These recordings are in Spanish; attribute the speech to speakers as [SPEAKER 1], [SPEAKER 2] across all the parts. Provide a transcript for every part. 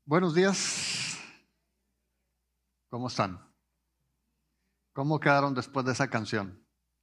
[SPEAKER 1] Buenos días, ¿cómo están? ¿Cómo quedaron después de esa canción?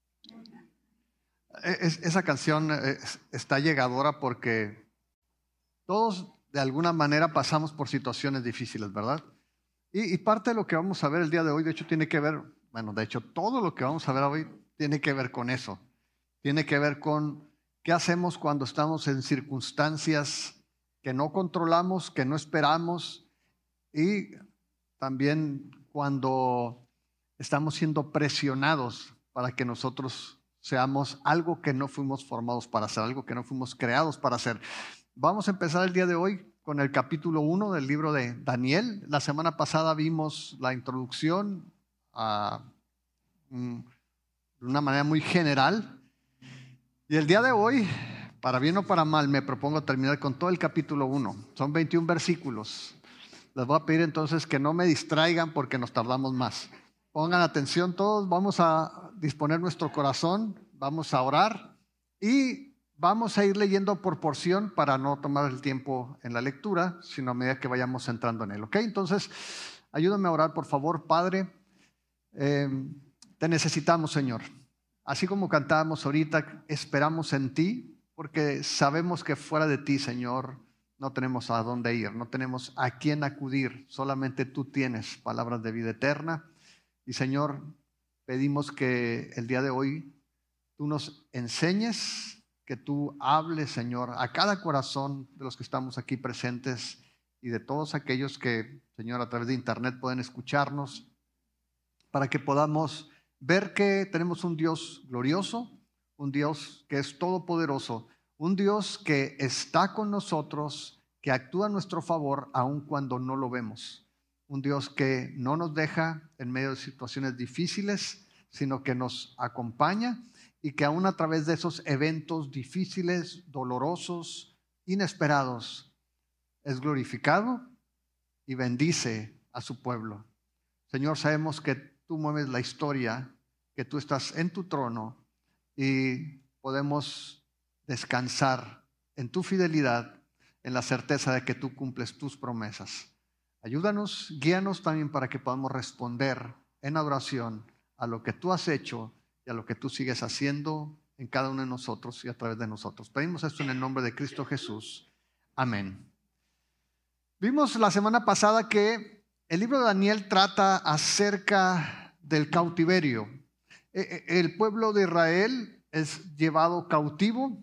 [SPEAKER 1] Esa canción está llegadora porque todos de alguna manera pasamos por situaciones difíciles, ¿verdad? Y parte de lo que vamos a ver el día de hoy, de hecho, tiene que ver, bueno, de hecho, todo lo que vamos a ver hoy tiene que ver con eso. Tiene que ver con qué hacemos cuando estamos en circunstancias que no controlamos, que no esperamos, y también cuando estamos siendo presionados para que nosotros seamos algo que no fuimos formados para hacer, algo que no fuimos creados para hacer. Vamos a empezar el día de hoy con el capítulo 1 del libro de Daniel. La semana pasada vimos la introducción de una manera muy general. Y el día de hoy, para bien o para mal, me propongo terminar con todo el capítulo 1. Son 21 versículos. Les voy a pedir entonces que no me distraigan porque nos tardamos más. Pongan atención todos, vamos a disponer nuestro corazón, vamos a orar y vamos a ir leyendo por porción para no tomar el tiempo en la lectura, sino a medida que vayamos entrando en él. ¿Ok? Entonces, ayúdame a orar, por favor, Padre. Te necesitamos, Señor. Así como cantábamos ahorita, esperamos en ti, porque sabemos que fuera de ti, Señor, no tenemos a dónde ir, no tenemos a quién acudir, solamente tú tienes palabras de vida eterna. Y Señor, pedimos que el día de hoy tú nos enseñes, que tú hables, Señor, a cada corazón de los que estamos aquí presentes y de todos aquellos que, Señor, a través de internet pueden escucharnos, para que podamos ver que tenemos un Dios glorioso, un Dios que es todopoderoso, un Dios que está con nosotros, que actúa a nuestro favor aun cuando no lo vemos. Un Dios que no nos deja en medio de situaciones difíciles, sino que nos acompaña y que aun a través de esos eventos difíciles, dolorosos, inesperados, es glorificado y bendice a su pueblo. Señor, sabemos que tú mueves la historia, que tú estás en tu trono y podemos descansar en tu fidelidad, en la certeza de que tú cumples tus promesas. Ayúdanos, guíanos también para que podamos responder en adoración a lo que tú has hecho y a lo que tú sigues haciendo en cada uno de nosotros y a través de nosotros. Pedimos esto en el nombre de Cristo Jesús. Amén. Vimos la semana pasada que el libro de Daniel trata acerca del cautiverio. El pueblo de Israel es llevado cautivo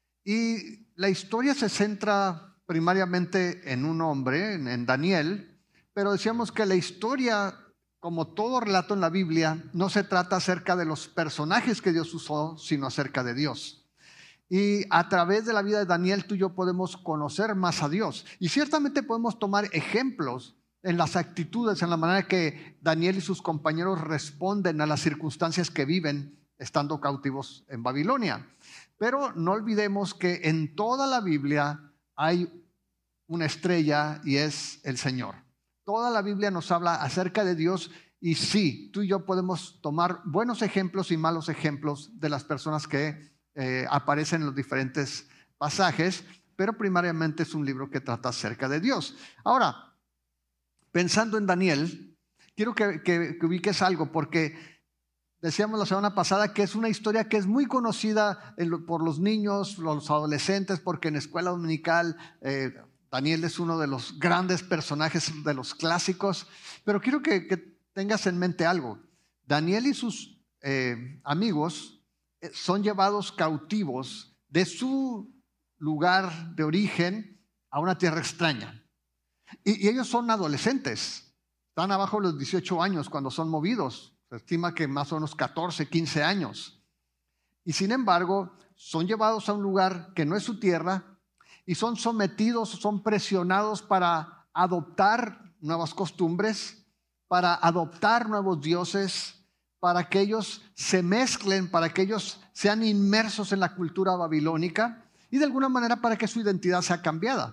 [SPEAKER 1] y la historia se centra primariamente en un hombre, en Daniel, pero decíamos que la historia, como todo relato en la Biblia, no se trata acerca de los personajes que Dios usó, sino acerca de Dios. Y a través de la vida de Daniel tú y yo podemos conocer más a Dios. Y ciertamente podemos tomar ejemplos en las actitudes, en la manera que Daniel y sus compañeros responden a las circunstancias que viven estando cautivos en Babilonia. Pero no olvidemos que en toda la Biblia hay una estrella y es el Señor. Toda la Biblia nos habla acerca de Dios y sí, tú y yo podemos tomar buenos ejemplos y malos ejemplos de las personas que aparecen en los diferentes pasajes, pero primariamente es un libro que trata acerca de Dios. Ahora, pensando en Daniel, quiero que ubiques algo, porque decíamos la semana pasada que es una historia que es muy conocida por los niños, los adolescentes, porque en escuela dominical Daniel es uno de los grandes personajes de los clásicos, pero quiero que tengas en mente algo. Daniel y sus amigos son llevados cautivos de su lugar de origen a una tierra extraña. Y ellos son adolescentes, están abajo de los 18 años cuando son movidos. Se estima que más o menos 14, 15 años. Y sin embargo, son llevados a un lugar que no es su tierra y son sometidos, son presionados para adoptar nuevas costumbres, para adoptar nuevos dioses, para que ellos se mezclen, para que ellos sean inmersos en la cultura babilónica y de alguna manera para que su identidad sea cambiada.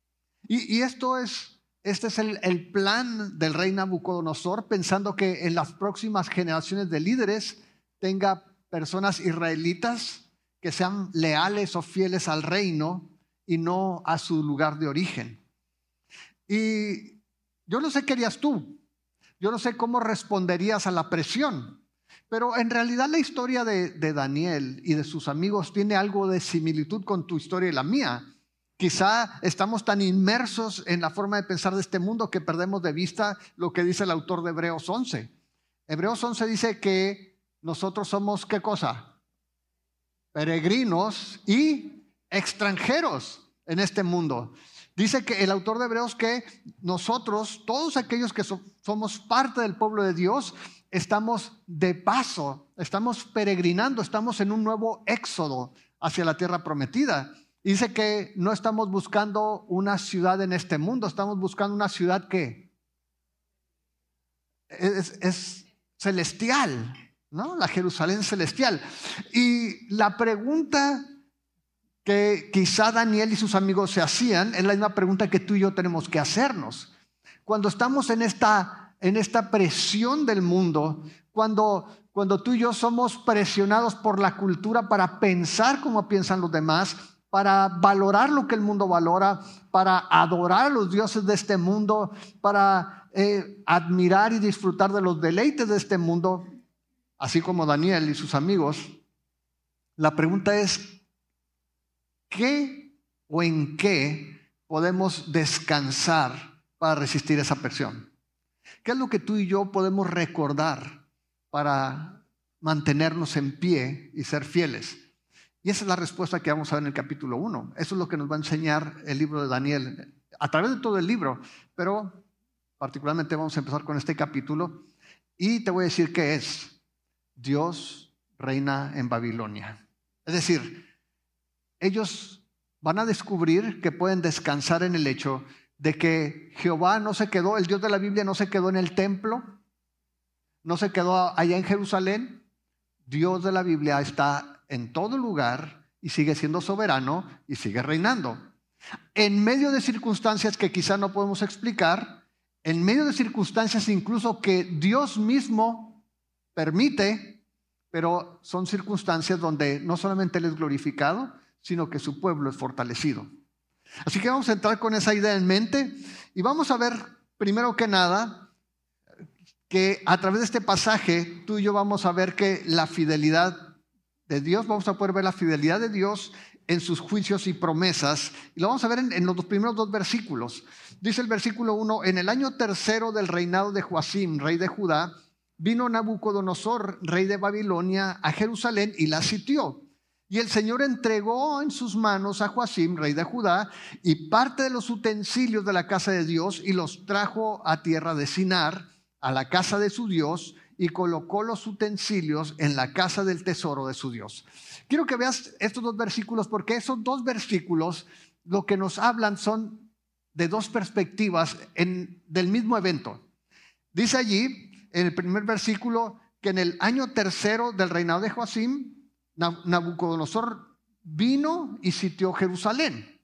[SPEAKER 1] Y este es el plan del rey Nabucodonosor, pensando que en las próximas generaciones de líderes tenga personas israelitas que sean leales o fieles al reino y no a su lugar de origen. Y yo no sé qué harías tú. Yo no sé cómo responderías a la presión. Pero en realidad la historia de Daniel y de sus amigos tiene algo de similitud con tu historia y la mía. Quizá estamos tan inmersos en la forma de pensar de este mundo que perdemos de vista lo que dice el autor de Hebreos 11. Hebreos 11 dice que nosotros somos, ¿qué cosa? Peregrinos y extranjeros en este mundo. Dice que el autor de Hebreos que nosotros, todos aquellos que somos parte del pueblo de Dios, estamos de paso, estamos peregrinando, estamos en un nuevo éxodo hacia la tierra prometida. Dice que no estamos buscando una ciudad en este mundo, estamos buscando una ciudad que es celestial, ¿no? La Jerusalén celestial. Y la pregunta que quizá Daniel y sus amigos se hacían es la misma pregunta que tú y yo tenemos que hacernos. Cuando estamos en esta presión del mundo, cuando tú y yo somos presionados por la cultura para pensar como piensan los demás, para valorar lo que el mundo valora, para adorar a los dioses de este mundo, para admirar y disfrutar de los deleites de este mundo, así como Daniel y sus amigos, la pregunta es, ¿qué o en qué podemos descansar para resistir esa presión? ¿Qué es lo que tú y yo podemos recordar para mantenernos en pie y ser fieles? Y esa es la respuesta que vamos a ver en el capítulo 1. Eso es lo que nos va a enseñar el libro de Daniel a través de todo el libro, pero particularmente vamos a empezar con este capítulo y te voy a decir qué es. Dios reina en Babilonia. Es decir, ellos van a descubrir que pueden descansar en el hecho de que Jehová no se quedó, el Dios de la Biblia no se quedó en el templo, no se quedó allá en Jerusalén. Dios de la Biblia está en todo lugar y sigue siendo soberano y sigue reinando. En medio de circunstancias que quizá no podemos explicar, en medio de circunstancias incluso que Dios mismo permite, pero son circunstancias donde no solamente Él es glorificado, sino que su pueblo es fortalecido. Así que vamos a entrar con esa idea en mente y vamos a ver primero que nada que a través de este pasaje tú y yo vamos a ver que la fidelidad de Dios, vamos a poder ver la fidelidad de Dios en sus juicios y promesas, y lo vamos a ver en los primeros dos versículos. Dice el versículo 1, en el año tercero del reinado de Joacim, rey de Judá, vino Nabucodonosor, rey de Babilonia, a Jerusalén y la sitió. Y el Señor entregó en sus manos a Joacim, rey de Judá, y parte de los utensilios de la casa de Dios, y los trajo a tierra de Sinar, a la casa de su Dios, y colocó los utensilios en la casa del tesoro de su Dios. Quiero que veas estos dos versículos, porque esos dos versículos lo que nos hablan son de dos perspectivas del mismo evento. Dice allí, en el primer versículo, que en el año tercero del reinado de Joacim, Nabucodonosor vino y sitió Jerusalén.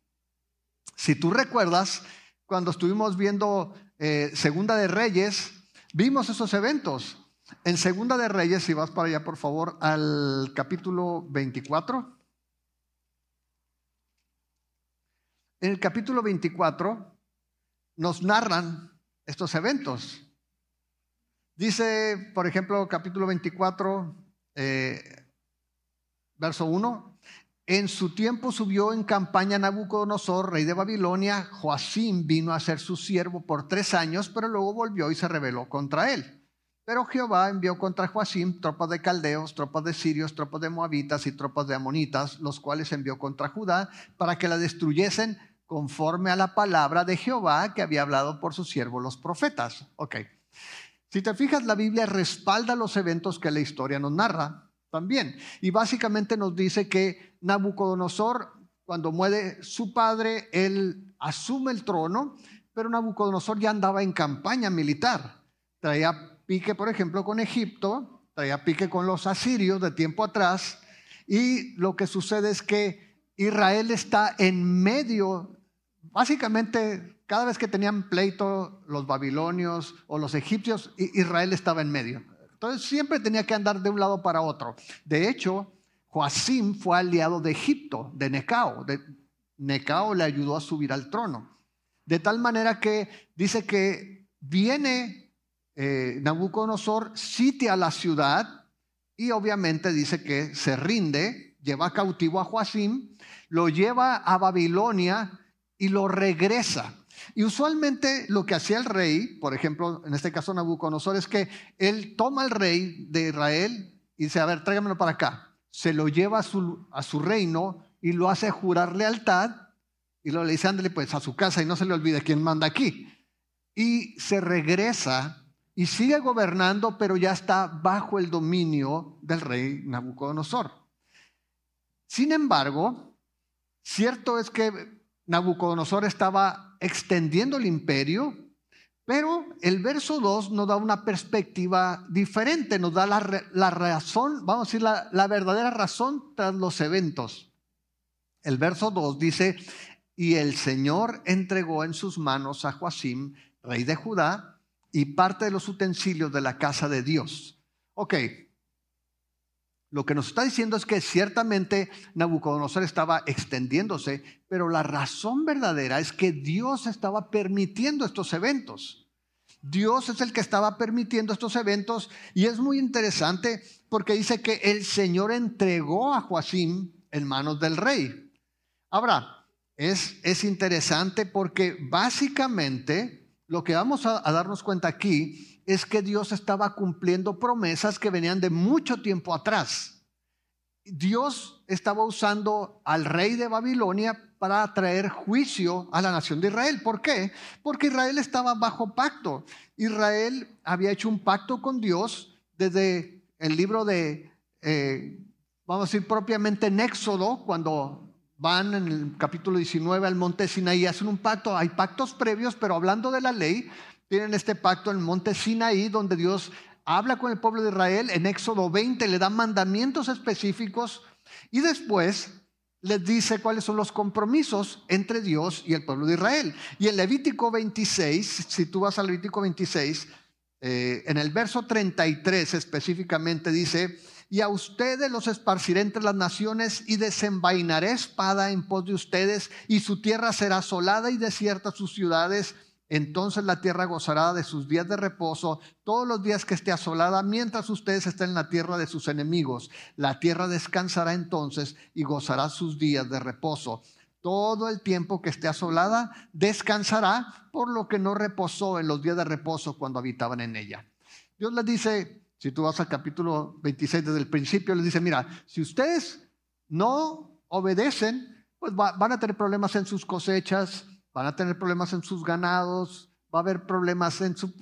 [SPEAKER 1] Si tú recuerdas, cuando estuvimos viendo Segunda de Reyes, vimos esos eventos. En Segunda de Reyes, si vas para allá por favor, al capítulo 24. En el capítulo 24 nos narran estos eventos. Dice, por ejemplo, capítulo 24, verso 1. En su tiempo subió en campaña Nabucodonosor, rey de Babilonia. Joacim vino a ser su siervo por 3 años, pero luego volvió y se rebeló contra él. Pero Jehová envió contra Joacim tropas de caldeos, tropas de sirios, tropas de moabitas y tropas de amonitas, los cuales envió contra Judá para que la destruyesen conforme a la palabra de Jehová que había hablado por sus siervos los profetas. Ok. Si te fijas, la Biblia respalda los eventos que la historia nos narra también. Y básicamente nos dice que Nabucodonosor, cuando muere su padre, él asume el trono, pero Nabucodonosor ya andaba en campaña militar. Traía pique, por ejemplo, con Egipto, traía pique con los asirios de tiempo atrás, y lo que sucede es que Israel está en medio, básicamente cada vez que tenían pleito los babilonios o los egipcios, Israel estaba en medio. Entonces siempre tenía que andar de un lado para otro. De hecho, Joacim fue aliado de Egipto, de Necao. Necao le ayudó a subir al trono. De tal manera que dice que viene Nabucodonosor, sitia la ciudad y obviamente dice que se rinde, lleva cautivo a Joacim, lo lleva a Babilonia y lo regresa. Y usualmente lo que hacía el rey, por ejemplo, en este caso Nabucodonosor, es que él toma al rey de Israel y dice, a ver, tráigamelo para acá. Se lo lleva a su reino y lo hace jurar lealtad y le dice, ándale pues a su casa y no se le olvide quién manda aquí. Y se regresa y sigue gobernando, pero ya está bajo el dominio del rey Nabucodonosor. Sin embargo, cierto es que Nabucodonosor estaba extendiendo el imperio, pero el verso 2 nos da una perspectiva diferente, nos da la razón, vamos a decir la verdadera razón tras los eventos. El verso 2 dice, y el Señor entregó en sus manos a Joacim, rey de Judá, y parte de los utensilios de la casa de Dios. Ok. Lo que nos está diciendo es que ciertamente Nabucodonosor estaba extendiéndose, pero la razón verdadera es que Dios estaba permitiendo estos eventos. Dios es el que estaba permitiendo estos eventos y es muy interesante porque dice que el Señor entregó a Joacim en manos del rey. Ahora, es interesante porque básicamente lo que vamos a darnos cuenta aquí es que Dios estaba cumpliendo promesas que venían de mucho tiempo atrás. Dios estaba usando al rey de Babilonia para traer juicio a la nación de Israel. ¿Por qué? Porque Israel estaba bajo pacto. Israel había hecho un pacto con Dios desde el libro de, vamos a decir propiamente en Éxodo, cuando van en el capítulo 19 al monte Sinaí, hacen un pacto. Hay pactos previos, pero hablando de la ley, tienen este pacto en el monte Sinaí, donde Dios habla con el pueblo de Israel. En Éxodo 20 le da mandamientos específicos y después les dice cuáles son los compromisos entre Dios y el pueblo de Israel. Y en Levítico 26, si tú vas a Levítico 26, en el verso 33 específicamente dice, y a ustedes los esparciré entre las naciones y desenvainaré espada en pos de ustedes y su tierra será asolada y desierta sus ciudades. Entonces la tierra gozará de sus días de reposo todos los días que esté asolada, mientras ustedes estén en la tierra de sus enemigos. La tierra descansará entonces y gozará sus días de reposo. Todo el tiempo que esté asolada descansará, por lo que no reposó en los días de reposo cuando habitaban en ella. Dios les dice, si tú vas al capítulo 26 desde el principio, les dice, mira, si ustedes no obedecen, pues van a tener problemas en sus cosechas, van a tener problemas en sus ganados, va a haber problemas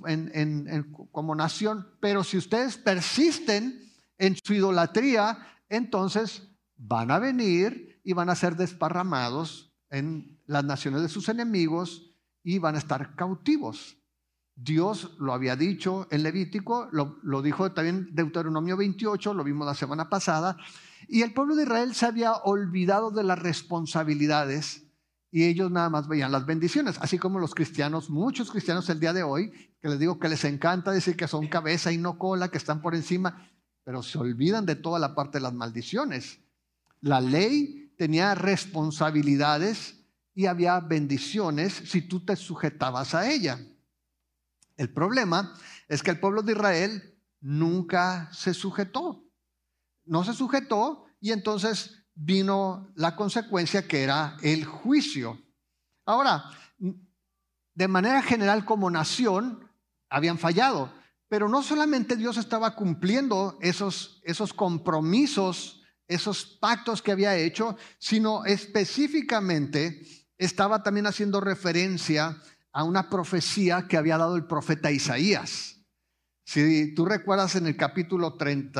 [SPEAKER 1] como nación, pero si ustedes persisten en su idolatría, entonces van a venir y van a ser desparramados en las naciones de sus enemigos y van a estar cautivos. Dios lo había dicho en Levítico, lo dijo también Deuteronomio 28, lo vimos la semana pasada, y el pueblo de Israel se había olvidado de las responsabilidades y ellos nada más veían las bendiciones, así como los cristianos, muchos cristianos el día de hoy, que les digo que les encanta decir que son cabeza y no cola, que están por encima, pero se olvidan de toda la parte de las maldiciones. La ley tenía responsabilidades y había bendiciones si tú te sujetabas a ella. El problema es que el pueblo de Israel nunca se sujetó. No se sujetó y entonces vino la consecuencia que era el juicio. Ahora, de manera general como nación habían fallado, pero no solamente Dios estaba cumpliendo esos compromisos, esos pactos que había hecho, sino específicamente estaba también haciendo referencia a una profecía que había dado el profeta Isaías. Si tú recuerdas en el capítulo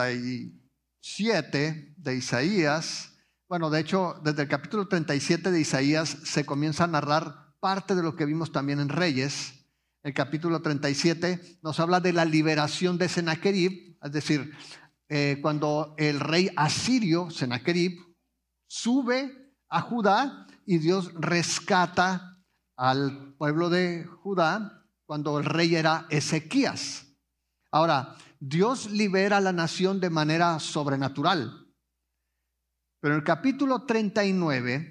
[SPEAKER 1] 37 de Isaías, bueno, de hecho, desde el capítulo 37 de Isaías se comienza a narrar parte de lo que vimos también en Reyes. El capítulo 37 nos habla de la liberación de Sennacherib, es decir, cuando el rey asirio, Sennacherib, sube a Judá y Dios rescata al pueblo de Judá cuando el rey era Ezequías. Ahora, Dios libera a la nación de manera sobrenatural. Pero en el capítulo 39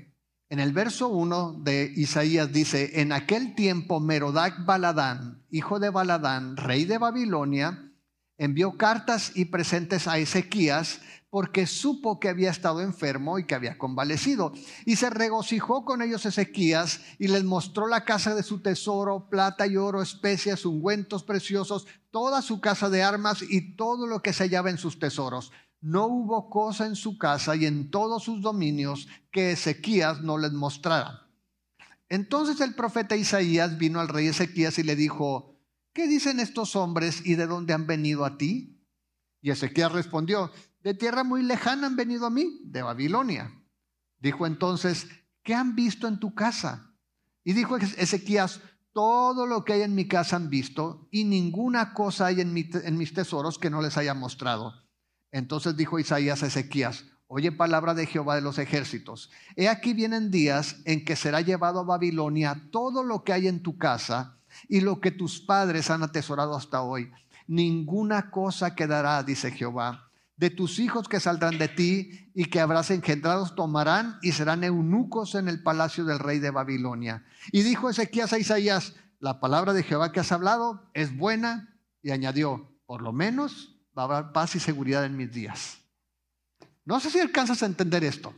[SPEAKER 1] En el verso 1 de Isaías dice, en aquel tiempo Merodac Baladán, hijo de Baladán, rey de Babilonia, envió cartas y presentes a Ezequías porque supo que había estado enfermo y que había convalecido. Y se regocijó con ellos Ezequías y les mostró la casa de su tesoro, plata y oro, especias, ungüentos preciosos, toda su casa de armas y todo lo que se hallaba en sus tesoros. No hubo cosa en su casa y en todos sus dominios que Ezequías no les mostrara. Entonces el profeta Isaías vino al rey Ezequías y le dijo, ¿qué dicen estos hombres y de dónde han venido a ti? Y Ezequías respondió, de tierra muy lejana han venido a mí, de Babilonia. Dijo entonces, ¿qué han visto en tu casa? Y dijo Ezequías, todo lo que hay en mi casa han visto y ninguna cosa hay en mis tesoros que no les haya mostrado. Entonces dijo Isaías a Ezequías, oye palabra de Jehová de los ejércitos. He aquí vienen días en que será llevado a Babilonia todo lo que hay en tu casa y lo que tus padres han atesorado hasta hoy. Ninguna cosa quedará, dice Jehová. De tus hijos que saldrán de ti y que habrás engendrado tomarán y serán eunucos en el palacio del rey de Babilonia. Y dijo Ezequías a Isaías, la palabra de Jehová que has hablado es buena. Y añadió, por lo menos va a haber paz y seguridad en mis días. No sé si alcanzas a entender esto,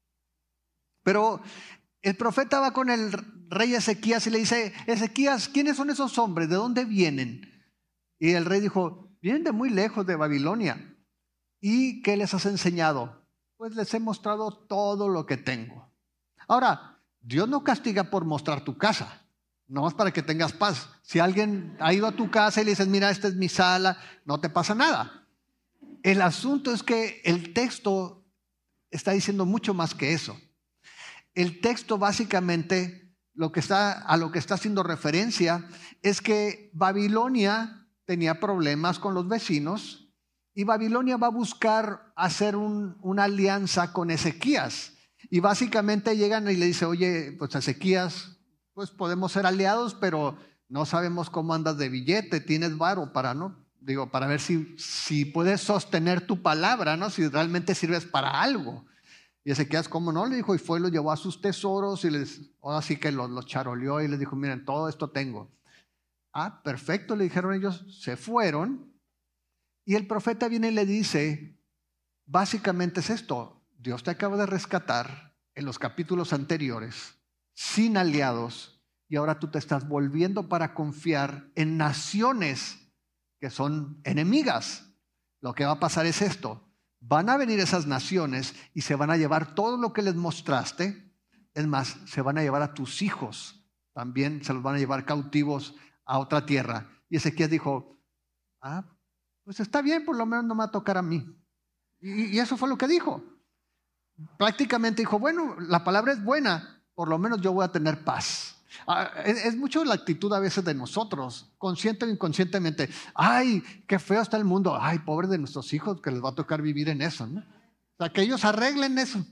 [SPEAKER 1] pero el profeta va con el rey Ezequías y le dice, Ezequías, ¿quiénes son esos hombres? ¿De dónde vienen? Y el rey dijo, vienen de muy lejos de Babilonia. ¿Y qué les has enseñado? Pues les he mostrado todo lo que tengo. Ahora, Dios no castiga por mostrar tu casa, no es para que tengas paz. Si alguien ha ido a tu casa y le dices, mira, esta es mi sala, no te pasa nada. El asunto es que el texto está diciendo mucho más que eso. El texto básicamente a lo que está haciendo referencia es que Babilonia tenía problemas con los vecinos y Babilonia va a buscar hacer una alianza con Ezequías. Y básicamente llegan y le dicen, oye, pues Ezequías, pues podemos ser aliados, pero no sabemos cómo andas de billete, tienes varo para, ¿no? Digo, para ver si puedes sostener tu palabra, ¿no? Si realmente sirves para algo. Y Ezequías, ¿cómo no? Le dijo, y fue y lo llevó a sus tesoros y ahora sí que los charoleó y les dijo, miren, todo esto tengo. Ah, perfecto, le dijeron ellos, se fueron. Y el profeta viene y le dice, básicamente es esto, Dios te acaba de rescatar en los capítulos anteriores, sin aliados, y ahora tú te estás volviendo para confiar en naciones que son enemigas. Lo que va a pasar es esto, van a venir esas naciones y se van a llevar todo lo que les mostraste, es más, se van a llevar a tus hijos, también se los van a llevar cautivos a otra tierra. Y Ezequías dijo, pues está bien, por lo menos no me va a tocar a mí. Y eso fue lo que dijo. Prácticamente dijo, bueno, la palabra es buena, por lo menos yo voy a tener paz. Es mucho la actitud a veces de nosotros, consciente o inconscientemente. Ay, qué feo está el mundo. Ay, pobre de nuestros hijos que les va a tocar vivir en eso, ¿no? O sea, que ellos arreglen eso.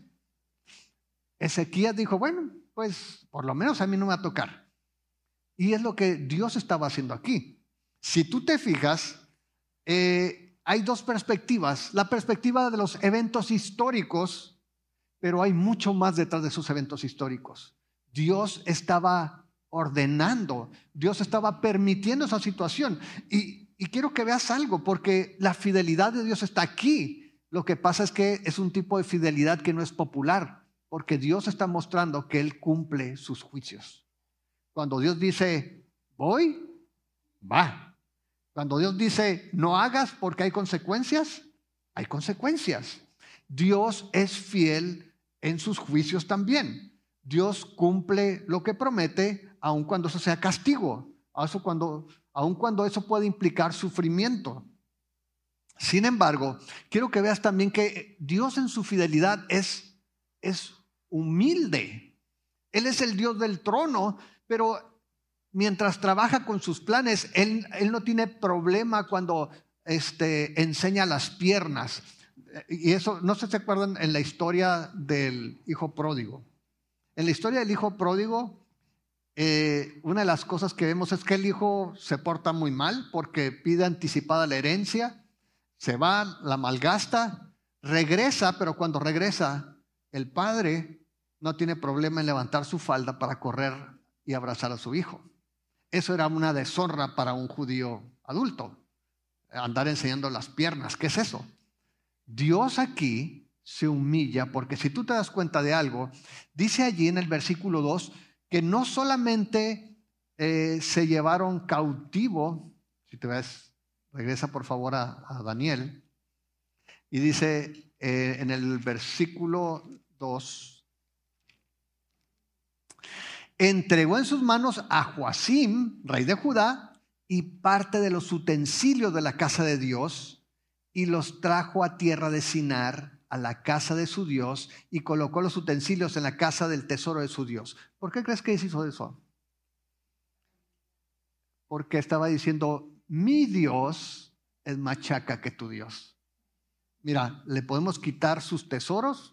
[SPEAKER 1] Ezequías dijo, bueno, pues por lo menos a mí no me va a tocar. Y es lo que Dios estaba haciendo aquí. Si tú te fijas, hay dos perspectivas. La perspectiva de los eventos históricos, pero hay mucho más detrás de esos eventos históricos. Dios estaba ordenando, Dios estaba permitiendo esa situación. Y quiero que veas algo, porque la fidelidad de Dios está aquí. Lo que pasa es que es un tipo de fidelidad que no es popular, porque Dios está mostrando que Él cumple sus juicios. Cuando Dios dice, voy, va. Cuando Dios dice, no hagas porque hay consecuencias, hay consecuencias. Dios es fiel en sus juicios también. Dios cumple lo que promete, aun cuando eso sea castigo, aun cuando eso puede implicar sufrimiento. Sin embargo, quiero que veas también que Dios en su fidelidad es humilde. Él es el Dios del trono, pero mientras trabaja con sus planes, Él no tiene problema cuando enseña las piernas. Y eso, no sé si se acuerdan en la historia del hijo pródigo. En la historia del hijo pródigo, una de las cosas que vemos es que el hijo se porta muy mal porque pide anticipada la herencia, se va, la malgasta, regresa, pero cuando regresa, el padre no tiene problema en levantar su falda para correr y abrazar a su hijo. Eso era una deshonra para un judío adulto, andar enseñando las piernas. ¿Qué es eso? Dios aquí se humilla, porque si tú te das cuenta de algo, dice allí en el versículo 2 que no solamente se llevaron cautivo. Si te ves, regresa por favor a Daniel, y dice en el versículo 2, entregó en sus manos a Joacim, rey de Judá, y parte de los utensilios de la casa de Dios, y los trajo a tierra de Sinar, a la casa de su Dios, y colocó los utensilios en la casa del tesoro de su Dios. ¿Por qué crees que hizo eso? Porque estaba diciendo, mi Dios es más chaca que tu Dios. Mira, le podemos quitar sus tesoros,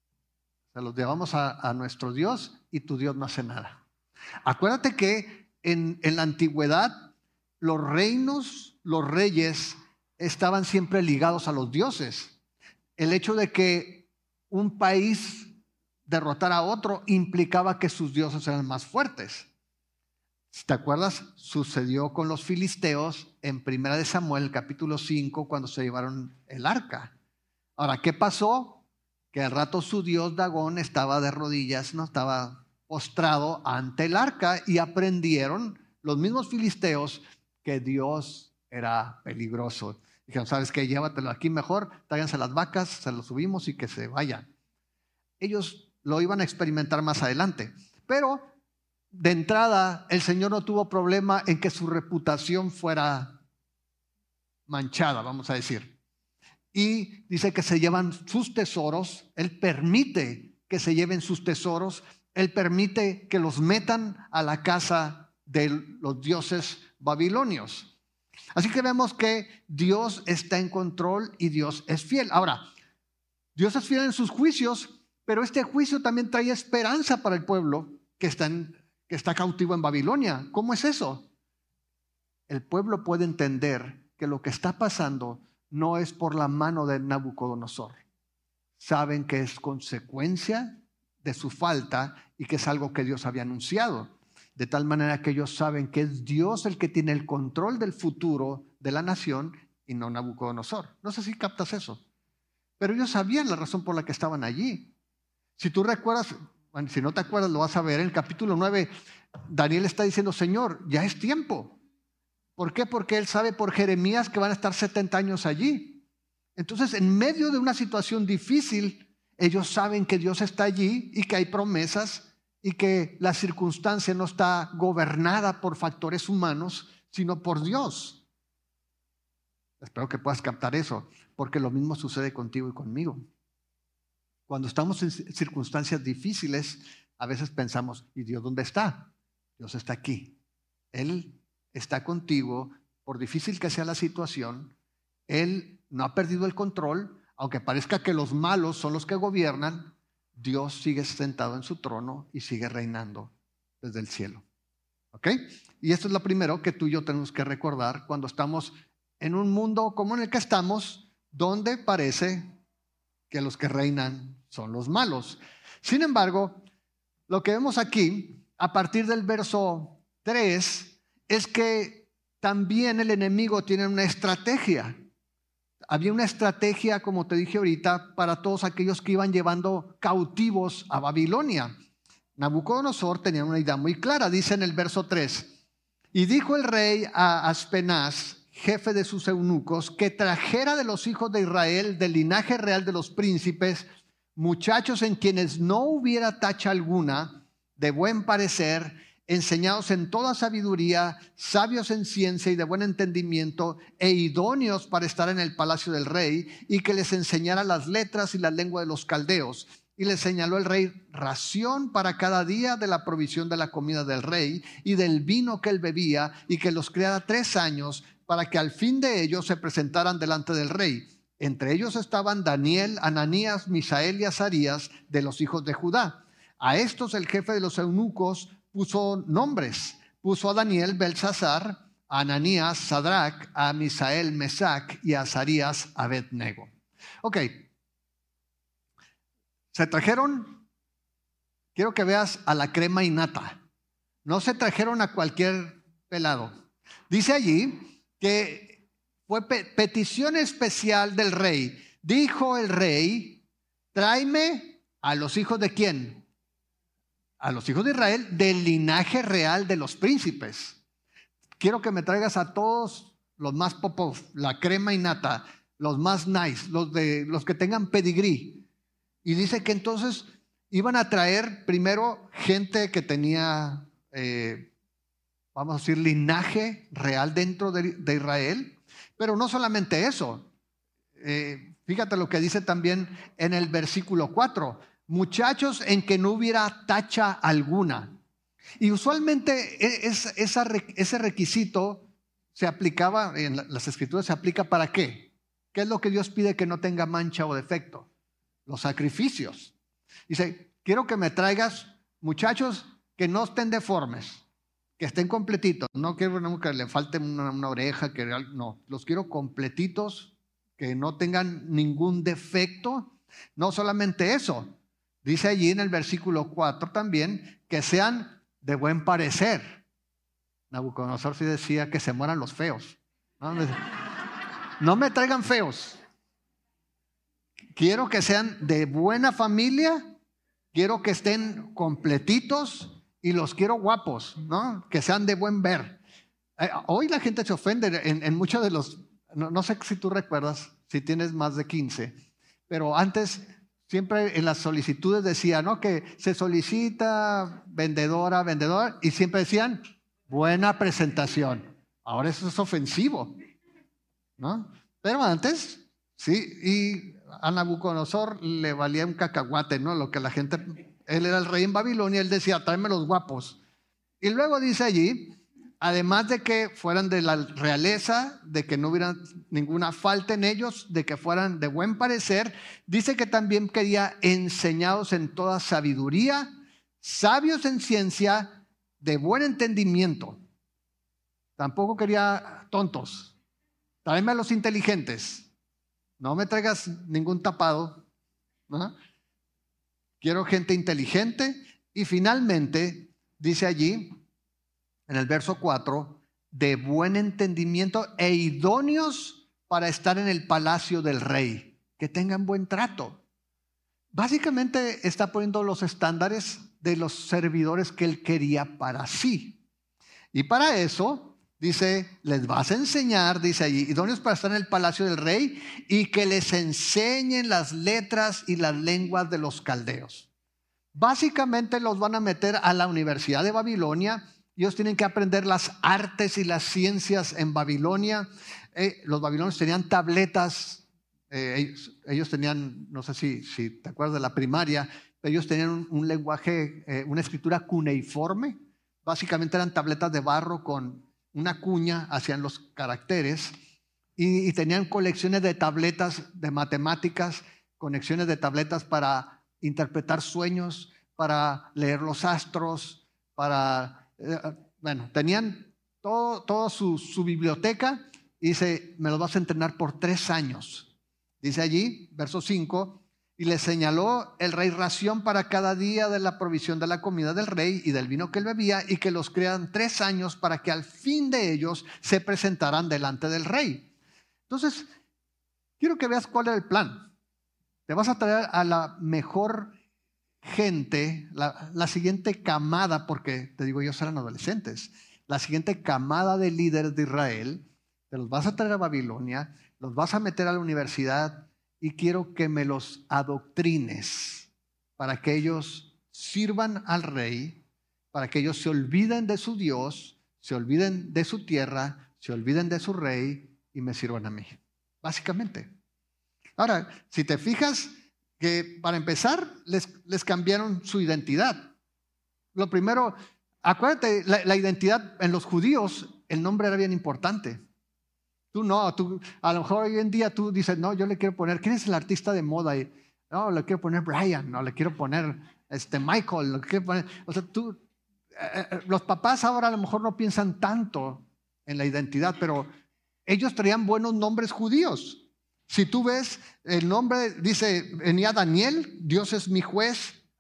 [SPEAKER 1] se los llevamos a nuestro Dios y tu Dios no hace nada. Acuérdate que en la antigüedad los reinos, los reyes estaban siempre ligados a los dioses. El hecho de que un país derrotara a otro implicaba que sus dioses eran más fuertes. Si te acuerdas, sucedió con los filisteos en 1 Samuel, capítulo 5, cuando se llevaron el arca. Ahora, ¿qué pasó? Que al rato su dios Dagón estaba de rodillas, no estaba postrado ante el arca, y aprendieron los mismos filisteos que Dios era peligroso. Dijeron, ¿sabes qué? Llévatelo aquí mejor, tráiganse las vacas, se los subimos y que se vayan. Ellos lo iban a experimentar más adelante, pero de entrada el Señor no tuvo problema en que su reputación fuera manchada, vamos a decir. Y dice que se llevan sus tesoros. Él permite que se lleven sus tesoros. Él permite que los metan a la casa de los dioses babilonios. Así que vemos que Dios está en control y Dios es fiel. Ahora, Dios es fiel en sus juicios, pero este juicio también trae esperanza para el pueblo que está cautivo en Babilonia. ¿Cómo es eso? El pueblo puede entender que lo que está pasando no es por la mano de Nabucodonosor. Saben que es consecuencia de su falta y que es algo que Dios había anunciado. De tal manera que ellos saben que es Dios el que tiene el control del futuro de la nación y no Nabucodonosor. No sé si captas eso. Pero ellos sabían la razón por la que estaban allí. Si tú recuerdas, bueno, si no te acuerdas lo vas a ver en el capítulo 9, Daniel está diciendo, Señor, ya es tiempo. ¿Por qué? Porque él sabe por Jeremías que van a estar 70 años allí. Entonces, en medio de una situación difícil, ellos saben que Dios está allí y que hay promesas y que la circunstancia no está gobernada por factores humanos, sino por Dios. Espero que puedas captar eso, porque lo mismo sucede contigo y conmigo. Cuando estamos en circunstancias difíciles, a veces pensamos, ¿y Dios dónde está? Dios está aquí. Él está contigo, por difícil que sea la situación. Él no ha perdido el control, aunque parezca que los malos son los que gobiernan. Dios sigue sentado en su trono y sigue reinando desde el cielo. ¿Ok? Y esto es lo primero que tú y yo tenemos que recordar cuando estamos en un mundo como en el que estamos, donde parece que los que reinan son los malos. Sin embargo, lo que vemos aquí, a partir del verso 3, es que también el enemigo tiene una estrategia. Había una estrategia, como te dije ahorita, para todos aquellos que iban llevando cautivos a Babilonia. Nabucodonosor tenía una idea muy clara, dice en el verso 3, y dijo el rey a Aspenaz, jefe de sus eunucos, que trajera de los hijos de Israel, del linaje real de los príncipes, muchachos en quienes no hubiera tacha alguna, de buen parecer, enseñados en toda sabiduría, sabios en ciencia y de buen entendimiento, e idóneos para estar en el palacio del rey, y que les enseñara las letras y la lengua de los caldeos. Y le señaló el rey ración para cada día de la provisión de la comida del rey y del vino que él bebía, y que los criara 3 años, para que al fin de ellos se presentaran delante del rey. Entre ellos estaban Daniel, Ananías, Misael y Azarías, de los hijos de Judá. A estos el jefe de los eunucos puso nombres. Puso a Daniel Belsasar, a Ananías Sadrac, a Misael Mesac y a Azarías Abednego. Ok. Se trajeron quiero que veas a la crema innata. No se trajeron a cualquier pelado. Dice allí que fue petición especial del rey. Dijo el rey, tráeme a los hijos ¿de quién? A los hijos de Israel, del linaje real de los príncipes. Quiero que me traigas a todos los más popov, la crema innata, los más nice, los que tengan pedigrí. Y dice que entonces iban a traer primero gente que tenía, vamos a decir, linaje real dentro de Israel. Pero no solamente eso. Fíjate lo que dice también en el versículo 4. Muchachos en que no hubiera tacha alguna. Y usualmente ese requisito se aplicaba, en las escrituras se aplica ¿para qué? ¿Qué es lo que Dios pide que no tenga mancha o defecto? Los sacrificios. Dice, quiero que me traigas muchachos que no estén deformes, que estén completitos. No quiero que le falte una oreja, no, los quiero completitos, que no tengan ningún defecto. No solamente eso, dice allí en el versículo 4 también, que sean de buen parecer. Nabucodonosor sí decía que se mueran los feos. No me traigan feos. Quiero que sean de buena familia, quiero que estén completitos y los quiero guapos, ¿no? Que sean de buen ver. Hoy la gente se ofende en muchos de los, no sé si tú recuerdas, si tienes más de 15, pero antes siempre en las solicitudes decía, ¿no? Que se solicita vendedor, y siempre decían buena presentación. Ahora eso es ofensivo, ¿no? Pero antes, sí, y a Nabucodonosor le valía un cacahuate, ¿no? Lo que la gente, él era el rey en Babilonia, él decía, tráeme los guapos. Y luego dice allí, además de que fueran de la realeza, de que no hubiera ninguna falta en ellos, de que fueran de buen parecer, dice que también quería enseñados en toda sabiduría, sabios en ciencia, de buen entendimiento. Tampoco quería tontos. Tráeme a los inteligentes. No me traigas ningún tapado, ¿no? Quiero gente inteligente. Y finalmente, dice allí, en el verso 4, de buen entendimiento e idóneos para estar en el palacio del rey, que tengan buen trato. Básicamente está poniendo los estándares de los servidores que él quería para sí. Y para eso, dice, les vas a enseñar, dice allí, idóneos para estar en el palacio del rey y que les enseñen las letras y las lenguas de los caldeos. Básicamente los van a meter a la Universidad de Babilonia. Ellos tienen que aprender las artes y las ciencias en Babilonia. Los babilonios tenían tabletas. Ellos tenían, no sé si te acuerdas de la primaria, ellos tenían un lenguaje, una escritura cuneiforme. Básicamente eran tabletas de barro con una cuña, hacían los caracteres y tenían colecciones de tabletas de matemáticas, conexiones de tabletas para interpretar sueños, para leer los astros, tenían toda su biblioteca y dice, me los vas a entrenar por 3 años. Dice allí, verso 5, y le señaló el rey ración para cada día de la provisión de la comida del rey y del vino que él bebía, y que los crean 3 años para que al fin de ellos se presentaran delante del rey. Entonces, quiero que veas cuál era el plan. Te vas a traer a la mejor gente, la siguiente camada, porque te digo, ellos eran adolescentes, la siguiente camada de líderes de Israel, te los vas a traer a Babilonia, los vas a meter a la universidad y quiero que me los adoctrines para que ellos sirvan al rey, para que ellos se olviden de su Dios, se olviden de su tierra, se olviden de su rey y me sirvan a mí. Básicamente. Ahora, si te fijas que para empezar les cambiaron su identidad. Lo primero, acuérdate, la identidad en los judíos, el nombre era bien importante. Tú a lo mejor hoy en día tú dices, no, yo le quiero poner, ¿quién es el artista de moda? No, le quiero poner Brian, no, le quiero poner Michael, le quiero poner, o sea, los papás ahora a lo mejor no piensan tanto en la identidad, pero ellos traían buenos nombres judíos. Si tú ves el nombre, dice, venía Daniel, Dios es mi juez,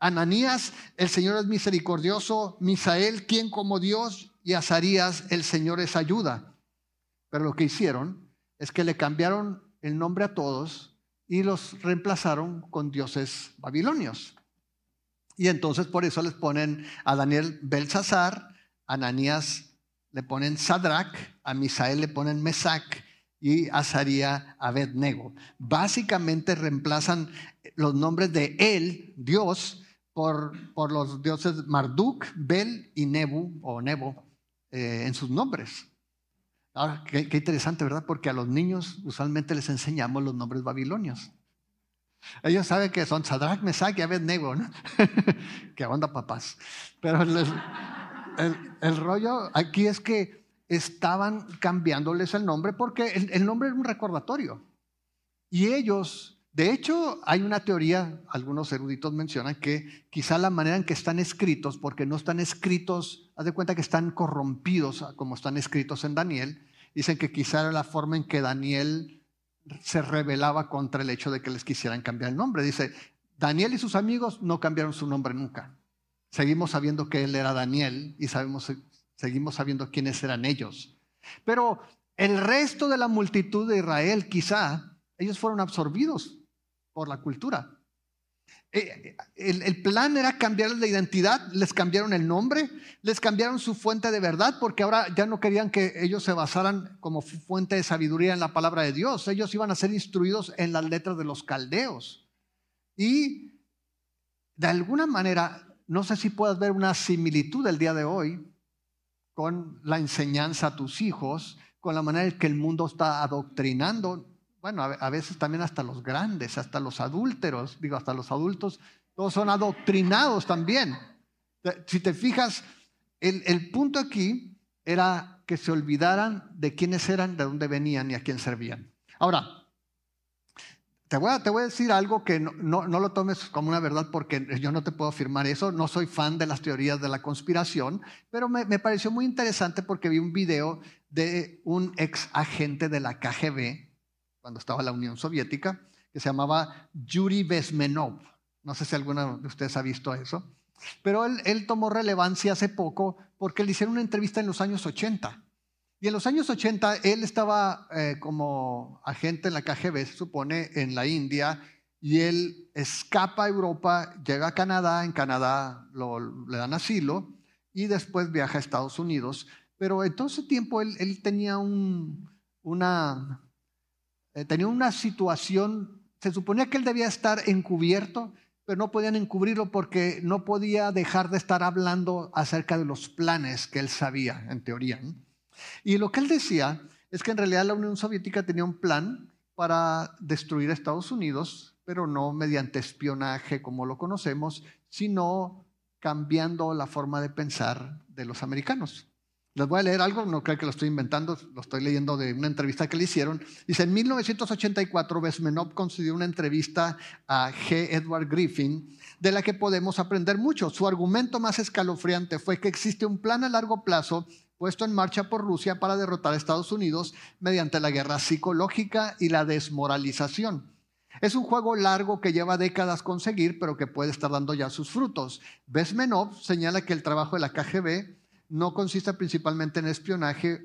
[SPEAKER 1] Ananías, el Señor es misericordioso. Misael, ¿quién como Dios? Y Azarías, el Señor es ayuda. Pero lo que hicieron es que le cambiaron el nombre a todos y los reemplazaron con dioses babilonios. Y entonces por eso les ponen a Daniel Belsasar, a Ananías le ponen Sadrach, a Misael le ponen Mesac y a Azarías Abednego. Básicamente reemplazan los nombres de él, Dios, por los dioses Marduk, Bel y Nebu o Nebo en sus nombres. Ahora, qué interesante, ¿verdad? Porque a los niños usualmente les enseñamos los nombres babilonios. Ellos saben que son Sadrach, Mesach y Abednego, ¿no? ¿Qué onda, papás? Pero el rollo aquí es que estaban cambiándoles el nombre porque el nombre es un recordatorio. Y ellos, de hecho, hay una teoría, algunos eruditos mencionan que quizá la manera en que están escritos, porque no están escritos, haz de cuenta que están corrompidos como están escritos en Daniel, dicen que quizá era la forma en que Daniel se rebelaba contra el hecho de que les quisieran cambiar el nombre. Dice, Daniel y sus amigos no cambiaron su nombre nunca. Seguimos sabiendo que él era Daniel y seguimos sabiendo quiénes eran ellos. Pero el resto de la multitud de Israel, quizá, ellos fueron absorbidos por la cultura. El plan era cambiarles la identidad, les cambiaron el nombre, les cambiaron su fuente de verdad, porque ahora ya no querían que ellos se basaran como fuente de sabiduría en la palabra de Dios. Ellos iban a ser instruidos en las letras de los caldeos. Y de alguna manera, no sé si puedes ver una similitud el día de hoy con la enseñanza a tus hijos, con la manera en que el mundo está adoctrinando. Bueno, a veces también hasta los grandes, hasta los adúlteros, hasta los adultos, todos son adoctrinados también. Si te fijas, el punto aquí era que se olvidaran de quiénes eran, de dónde venían y a quién servían. Ahora, te voy a decir algo que no lo tomes como una verdad porque yo no te puedo afirmar eso. No soy fan de las teorías de la conspiración, pero me pareció muy interesante porque vi un video de un ex agente de la KGB cuando estaba la Unión Soviética, que se llamaba Yuri Bezmenov. No sé si alguno de ustedes ha visto eso. Pero él tomó relevancia hace poco porque le hicieron una entrevista en los años 80. Y en los años 80 él estaba como agente en la KGB, se supone, en la India, y él escapa a Europa, llega a Canadá, en Canadá le dan asilo, y después viaja a Estados Unidos. Pero en todo ese tiempo él tenía tenía una situación, se suponía que él debía estar encubierto, pero no podían encubrirlo porque no podía dejar de estar hablando acerca de los planes que él sabía, en teoría, ¿no? Y lo que él decía es que en realidad la Unión Soviética tenía un plan para destruir a Estados Unidos, pero no mediante espionaje como lo conocemos, sino cambiando la forma de pensar de los americanos. Les voy a leer algo, no creo que lo estoy inventando, lo estoy leyendo de una entrevista que le hicieron. Dice, en 1984 Bezmenov concedió una entrevista a G. Edward Griffin, de la que podemos aprender mucho. Su argumento más escalofriante fue que existe un plan a largo plazo puesto en marcha por Rusia para derrotar a Estados Unidos mediante la guerra psicológica y la desmoralización. Es un juego largo que lleva décadas conseguir, pero que puede estar dando ya sus frutos. Bezmenov señala que el trabajo de la KGB no consiste principalmente en espionaje,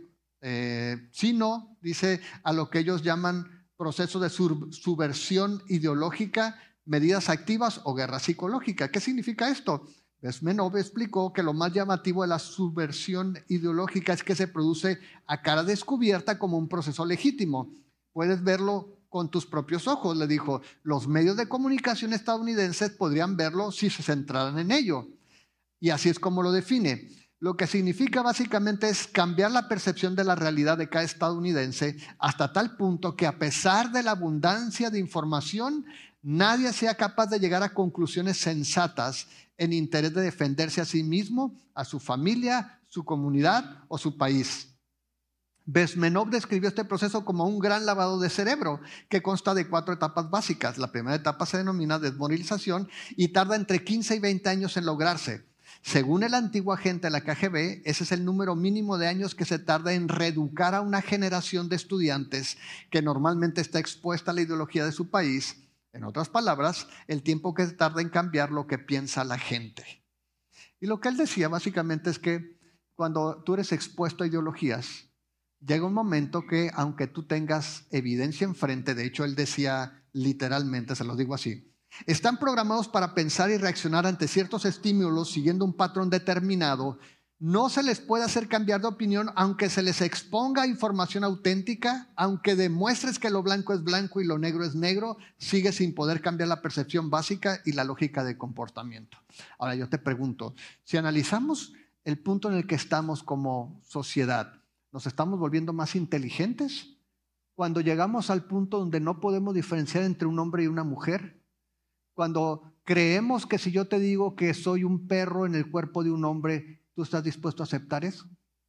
[SPEAKER 1] sino, dice, a lo que ellos llaman proceso de subversión ideológica, medidas activas o guerra psicológica. ¿Qué significa esto? Bezmenov explicó que lo más llamativo de la subversión ideológica es que se produce a cara descubierta como un proceso legítimo. Puedes verlo con tus propios ojos, le dijo. Los medios de comunicación estadounidenses podrían verlo si se centraran en ello. Y así es como lo define. Lo que significa básicamente es cambiar la percepción de la realidad de cada estadounidense hasta tal punto que a pesar de la abundancia de información, nadie sea capaz de llegar a conclusiones sensatas en interés de defenderse a sí mismo, a su familia, su comunidad o su país. Bezmenov describió este proceso como un gran lavado de cerebro que consta de 4 etapas básicas. La primera etapa se denomina desmoralización y tarda entre 15 y 20 años en lograrse. Según el antiguo agente de la KGB, ese es el número mínimo de años que se tarda en reeducar a una generación de estudiantes que normalmente está expuesta a la ideología de su país En otras palabras, el tiempo que tarda en cambiar lo que piensa la gente. Y lo que él decía básicamente es que cuando tú eres expuesto a ideologías, llega un momento que aunque tú tengas evidencia enfrente, de hecho él decía literalmente, se lo digo así, están programados para pensar y reaccionar ante ciertos estímulos siguiendo un patrón determinado. No se les puede hacer cambiar de opinión aunque se les exponga información auténtica, aunque demuestres que lo blanco es blanco y lo negro es negro, sigue sin poder cambiar la percepción básica y la lógica de comportamiento. Ahora yo te pregunto, si analizamos el punto en el que estamos como sociedad, ¿nos estamos volviendo más inteligentes? Cuando llegamos al punto donde no podemos diferenciar entre un hombre y una mujer, cuando creemos que si yo te digo que soy un perro en el cuerpo de un hombre, ¿tú estás dispuesto a aceptar eso?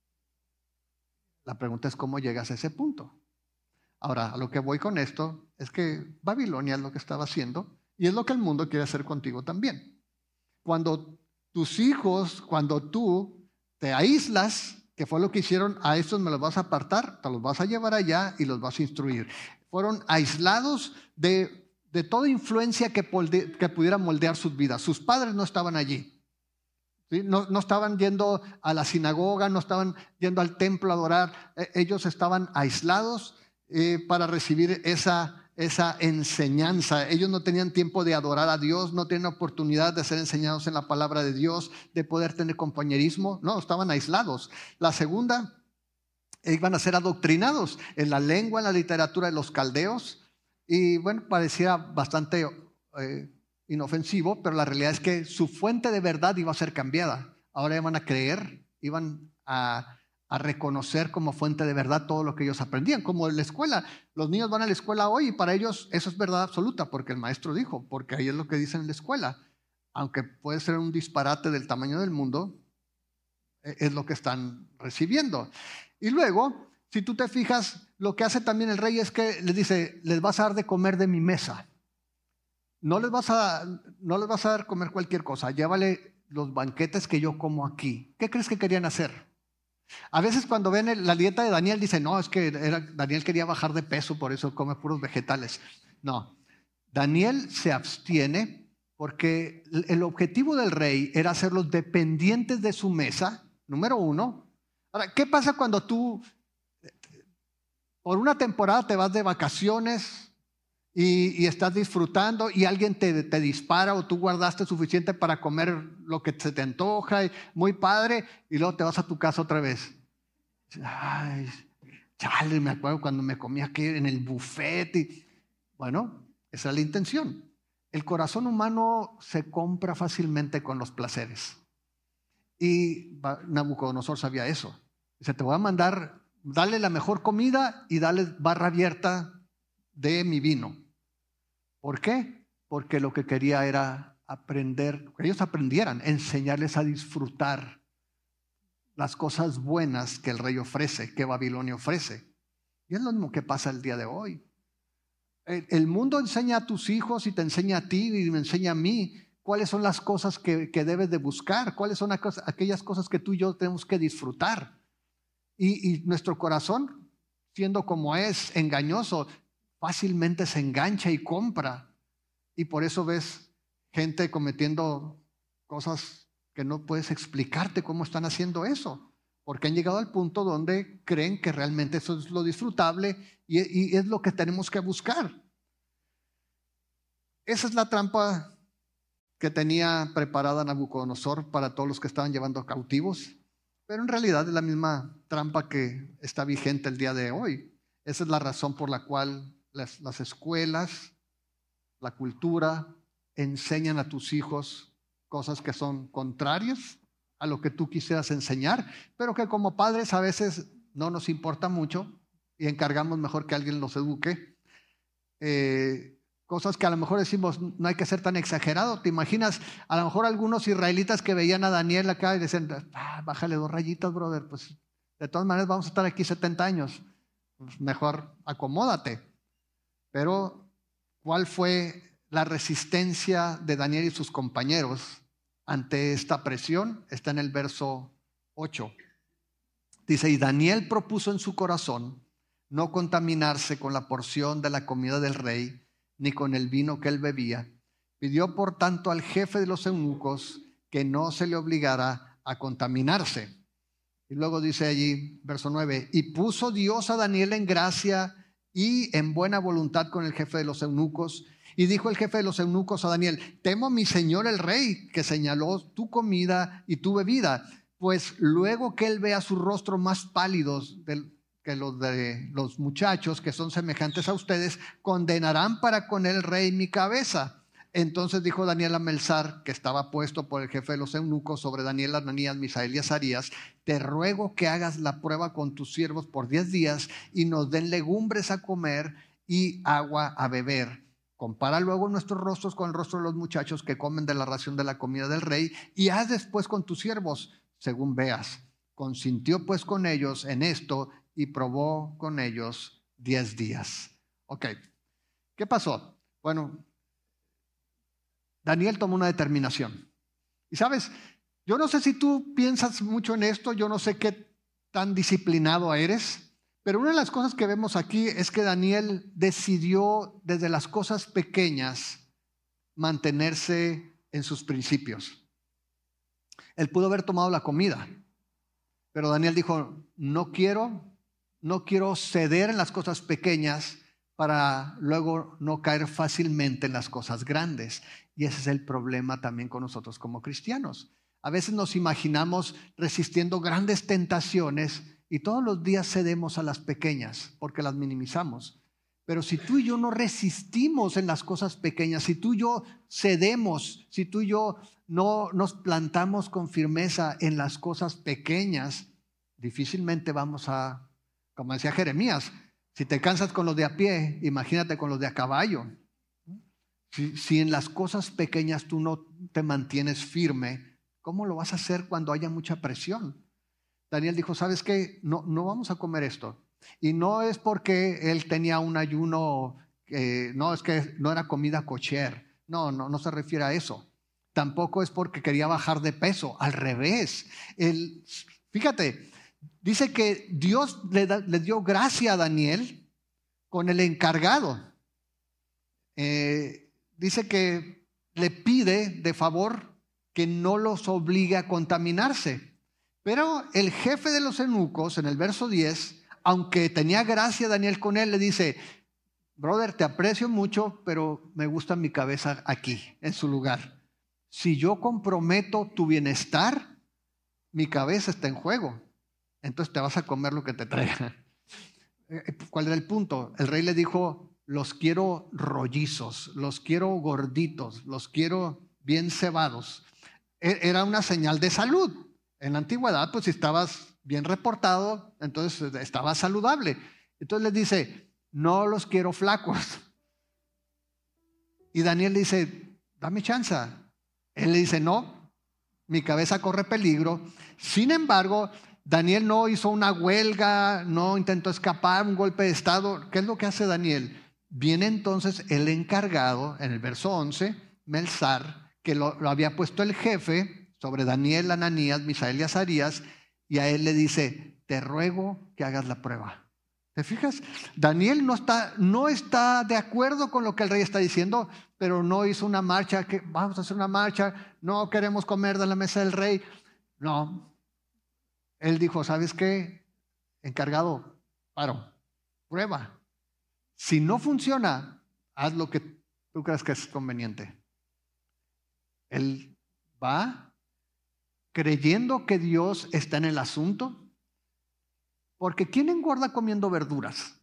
[SPEAKER 1] La pregunta es cómo llegas a ese punto. Ahora, a lo que voy con esto es que Babilonia es lo que estaba haciendo y es lo que el mundo quiere hacer contigo también. Cuando tus hijos, cuando tú te aíslas, que fue lo que hicieron, a estos me los vas a apartar, te los vas a llevar allá y los vas a instruir. Fueron aislados de toda influencia que pudiera moldear sus vidas. Sus padres no estaban allí. ¿Sí? No estaban yendo a la sinagoga, no estaban yendo al templo a adorar. Ellos estaban aislados para recibir esa enseñanza. Ellos no tenían tiempo de adorar a Dios, no tenían oportunidad de ser enseñados en la palabra de Dios, de poder tener compañerismo. No, estaban aislados. La segunda, iban a ser adoctrinados en la lengua, en la literatura de los caldeos. Y bueno, parecía bastante inofensivo, pero la realidad es que su fuente de verdad iba a ser cambiada. Ahora iban a creer, iban a reconocer como fuente de verdad todo lo que ellos aprendían, como en la escuela. Los niños van a la escuela hoy y para ellos eso es verdad absoluta, porque el maestro dijo, porque ahí es lo que dicen en la escuela. Aunque puede ser un disparate del tamaño del mundo, es lo que están recibiendo. Y luego, si tú te fijas, lo que hace también el rey es que les dice, les vas a dar de comer de mi mesa. No les vas a dar comer cualquier cosa, llévale los banquetes que yo como aquí. ¿Qué crees que querían hacer? A veces cuando ven la dieta de Daniel dicen, no, es que Daniel quería bajar de peso, por eso come puros vegetales. No, Daniel se abstiene porque el objetivo del rey era hacerlos dependientes de su mesa, número uno. Ahora, ¿qué pasa cuando tú por una temporada te vas de vacaciones y estás disfrutando y alguien te dispara o tú guardaste suficiente para comer lo que se te antoja, y muy padre, y luego te vas a tu casa otra vez? Ay, chale, me acuerdo cuando me comía aquí en el buffet. Bueno, esa es la intención. El corazón humano se compra fácilmente con los placeres. Y Nabucodonosor sabía eso. Dice, te voy a mandar, dale la mejor comida y dale barra abierta de mi vino. ¿Por qué? Porque lo que quería era aprender, que ellos aprendieran, enseñarles a disfrutar las cosas buenas que el rey ofrece, que Babilonia ofrece. Y es lo mismo que pasa el día de hoy. El mundo enseña a tus hijos y te enseña a ti y me enseña a mí cuáles son las cosas que debes de buscar, cuáles son aquellas cosas que tú y yo tenemos que disfrutar. Y nuestro corazón, siendo como es, engañoso, fácilmente se engancha y compra. Y por eso ves gente cometiendo cosas que no puedes explicarte cómo están haciendo eso, porque han llegado al punto donde creen que realmente eso es lo disfrutable y es lo que tenemos que buscar. Esa es la trampa que tenía preparada Nabucodonosor para todos los que estaban llevando cautivos, pero en realidad es la misma trampa que está vigente el día de hoy. Esa es la razón por la cual las escuelas, la cultura, enseñan a tus hijos cosas que son contrarias a lo que tú quisieras enseñar, pero que como padres a veces no nos importa mucho y encargamos mejor que alguien los eduque. Cosas que a lo mejor decimos, no hay que ser tan exagerado. ¿Te imaginas? A lo mejor algunos israelitas que veían a Daniel acá y decían, bájale 2 rayitas, brother, pues de todas maneras vamos a estar aquí 70 años. Pues mejor acomódate. Pero, ¿cuál fue la resistencia de Daniel y sus compañeros ante esta presión? Está en el verso 8. Dice, y Daniel propuso en su corazón no contaminarse con la porción de la comida del rey, ni con el vino que él bebía. Pidió por tanto al jefe de los eunucos que no se le obligara a contaminarse. Y luego dice allí, verso 9, y puso Dios a Daniel en gracia y en buena voluntad con el jefe de los eunucos. Y dijo el jefe de los eunucos a Daniel, temo a mi señor el rey, que señaló tu comida y tu bebida, pues luego que él vea su rostro más pálidos que los de los muchachos que son semejantes a ustedes, condenarán para con el rey mi cabeza. Entonces dijo Daniel a Melzar, que estaba puesto por el jefe de los eunucos sobre Daniel, Ananías, Misael y Azarías, te ruego que hagas la prueba con tus siervos por 10 días y nos den legumbres a comer y agua a beber. Compara luego nuestros rostros con el rostro de los muchachos que comen de la ración de la comida del rey y haz después con tus siervos, según veas. Consintió pues con ellos en esto y probó con ellos 10 días. Ok, ¿qué pasó? Bueno, Daniel tomó una determinación. Y sabes, yo no sé si tú piensas mucho en esto, yo no sé qué tan disciplinado eres, pero una de las cosas que vemos aquí es que Daniel decidió desde las cosas pequeñas mantenerse en sus principios. Él pudo haber tomado la comida, pero Daniel dijo, no quiero ceder en las cosas pequeñas para luego no caer fácilmente en las cosas grandes. Y ese es el problema también con nosotros como cristianos. A veces nos imaginamos resistiendo grandes tentaciones y todos los días cedemos a las pequeñas porque las minimizamos. Pero si tú y yo no resistimos en las cosas pequeñas, si tú y yo cedemos, si tú y yo no nos plantamos con firmeza en las cosas pequeñas, difícilmente vamos a, como decía Jeremías, si te cansas con los de a pie, imagínate con los de a caballo. Si en las cosas pequeñas tú no te mantienes firme, ¿cómo lo vas a hacer cuando haya mucha presión? Daniel dijo, ¿sabes qué? No vamos a comer esto. Y no es porque él tenía un ayuno, no es que no era comida kosher. No se refiere a eso. Tampoco es porque quería bajar de peso. Al revés. Fíjate, dice que Dios le dio gracia a Daniel con el encargado. Dice que le pide de favor que no los obligue a contaminarse. Pero el jefe de los eunucos, en el verso 10, aunque tenía gracia Daniel con él, le dice, brother, te aprecio mucho, pero me gusta mi cabeza aquí, en su lugar. Si yo comprometo tu bienestar, mi cabeza está en juego. Entonces te vas a comer lo que te traiga. ¿Cuál era el punto? El rey le dijo, los quiero rollizos, los quiero gorditos, los quiero bien cebados. Era una señal de salud. En la antigüedad, pues si estabas bien reportado, entonces estabas saludable. Entonces les dice, no los quiero flacos. Y Daniel le dice, dame chance. Él le dice, no, mi cabeza corre peligro. Sin embargo, Daniel no hizo una huelga, no intentó escapar, un golpe de estado. ¿Qué es lo que hace Daniel? Viene entonces el encargado, en el verso 11, Melzar, que lo había puesto el jefe sobre Daniel, Ananías, Misael y Azarías, y a él le dice, te ruego que hagas la prueba. ¿Te fijas? Daniel no está de acuerdo con lo que el rey está diciendo, pero no hizo una marcha, que vamos a hacer una marcha, no queremos comer de la mesa del rey. No. Él dijo, ¿sabes qué? Encargado, prueba. Si no funciona, haz lo que tú creas que es conveniente. Él va creyendo que Dios está en el asunto, porque ¿quién engorda comiendo verduras?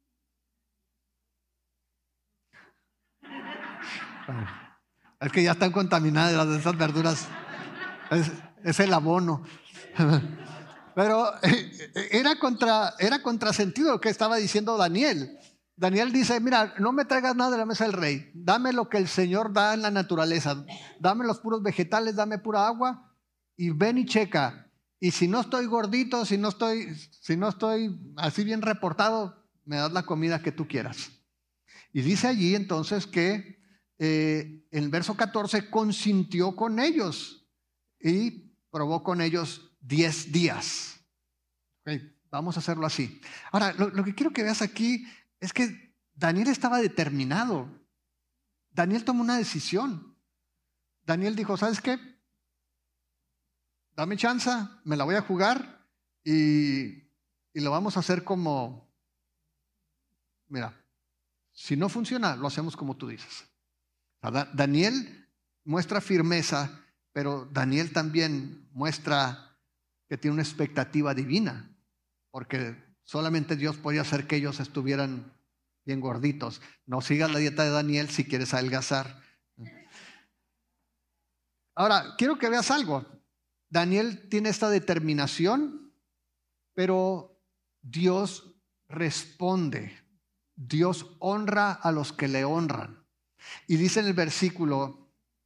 [SPEAKER 1] Es que ya están contaminadas esas verduras, es el abono. Pero era contrasentido lo que estaba diciendo Daniel. Daniel dice, mira, no me traigas nada de la mesa del rey, dame lo que el Señor da en la naturaleza, dame los puros vegetales, dame pura agua y ven y checa. Y si no estoy gordito, si no estoy así bien reportado, me das la comida que tú quieras. Y dice allí entonces que en el verso 14 consintió con ellos y probó con ellos 10 días. Okay, vamos a hacerlo así. Ahora, lo que quiero que veas aquí es que Daniel estaba determinado. Daniel tomó una decisión. Daniel dijo, ¿sabes qué? Dame chance, me la voy a jugar y lo vamos a hacer como, mira, si no funciona, lo hacemos como tú dices. Daniel muestra firmeza, pero Daniel también muestra que tiene una expectativa divina, porque solamente Dios podía hacer que ellos estuvieran bien gorditos. No sigas la dieta de Daniel si quieres adelgazar. Ahora, quiero que veas algo. Daniel tiene esta determinación, pero Dios responde. Dios honra a los que le honran. Y dice en el versículo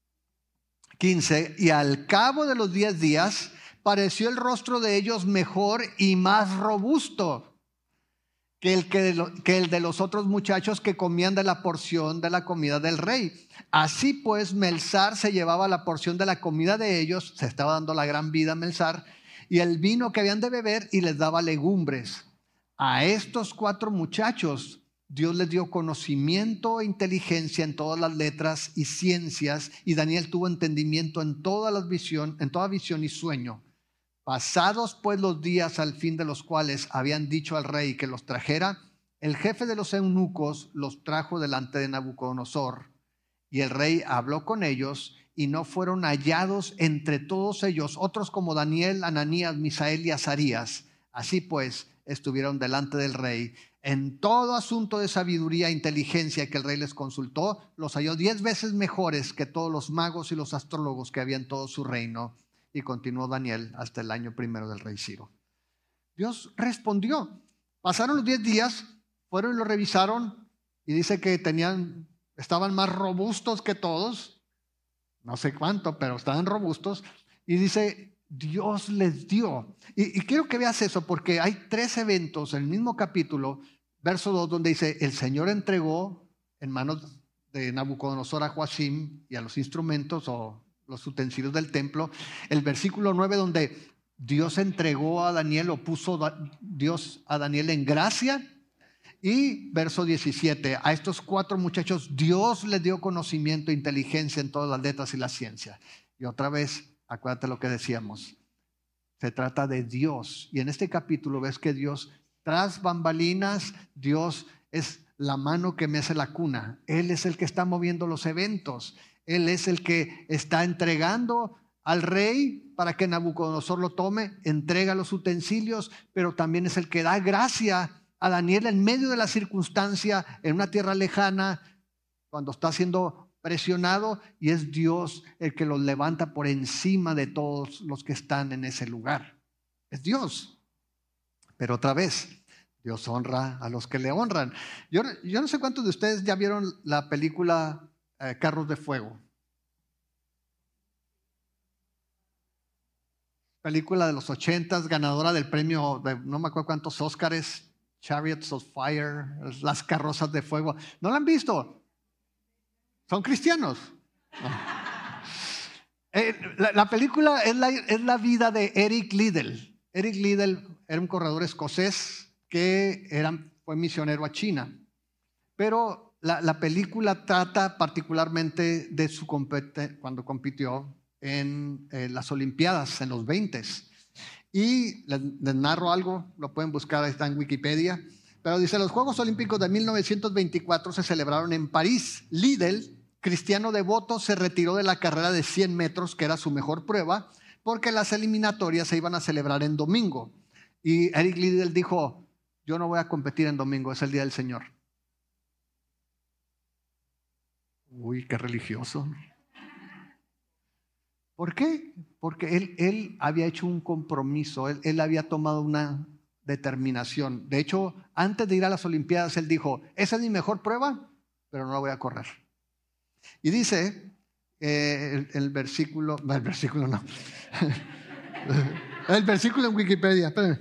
[SPEAKER 1] 15, y al cabo de los 10 días, pareció el rostro de ellos mejor y más robusto que el de los otros muchachos que comían de la porción de la comida del rey. Así pues, Melzar se llevaba la porción de la comida de ellos, se estaba dando la gran vida a Melzar, y el vino que habían de beber, y les daba legumbres. A estos 4 muchachos Dios les dio conocimiento e inteligencia en todas las letras y ciencias, y Daniel tuvo entendimiento en toda visión y sueño. Pasados pues los días al fin de los cuales habían dicho al rey que los trajera, el jefe de los eunucos los trajo delante de Nabucodonosor, y el rey habló con ellos, y no fueron hallados entre todos ellos otros como Daniel, Ananías, Misael y Azarías. Así pues estuvieron delante del rey. En todo asunto de sabiduría e inteligencia que el rey les consultó, los halló 10 veces mejores que todos los magos y los astrólogos que había en todo su reino. Y continuó Daniel hasta el año 1 del rey Ciro. Dios respondió. Pasaron los 10 días, fueron y lo revisaron, y dice que estaban más robustos que todos. No sé cuánto, pero estaban robustos. Y dice, Dios les dio. Y quiero que veas eso, porque hay 3 eventos en el mismo capítulo, verso 2, donde dice, el Señor entregó en manos de Nabucodonosor a Joacim y a los instrumentos o los utensilios del templo. El versículo 9, donde Dios entregó a Daniel o puso Dios a Daniel en gracia. Y verso 17, a estos 4 muchachos Dios les dio conocimiento e inteligencia en todas las letras y la ciencia. Y otra vez, acuérdate lo que decíamos, se trata de Dios. Y en este capítulo ves que Dios, tras bambalinas, Dios es la mano que mece la cuna. Él es el que está moviendo los eventos. Él es el que está entregando al rey para que Nabucodonosor lo tome, entrega los utensilios, pero también es el que da gracia a Daniel en medio de la circunstancia, en una tierra lejana, cuando está siendo presionado, y es Dios el que los levanta por encima de todos los que están en ese lugar. Es Dios. Pero otra vez, Dios honra a los que le honran. Yo no sé cuántos de ustedes ya vieron la película Carros de Fuego. Película de los 80s, ganadora del premio de no me acuerdo cuántos Óscares, Chariots of Fire, las carrozas de fuego. ¿No la han visto? ¿Son cristianos? No. La película es la vida de Eric Liddell. Eric Liddell era un corredor escocés que fue misionero a China. Pero la película trata particularmente de cuando compitió en las Olimpiadas en los 20s. Y les narro algo, lo pueden buscar, ahí está en Wikipedia. Pero dice, los Juegos Olímpicos de 1924 se celebraron en París. Liddell, cristiano devoto, se retiró de la carrera de 100 metros, que era su mejor prueba, porque las eliminatorias se iban a celebrar en domingo. Y Eric Liddell dijo, yo no voy a competir en domingo, es el día del Señor. Uy, qué religioso. ¿Por qué? Porque él había hecho un compromiso, él había tomado una determinación. De hecho, antes de ir a las Olimpiadas, él dijo, esa es mi mejor prueba, pero no la voy a correr. Y dice, el versículo en Wikipedia, espérenme.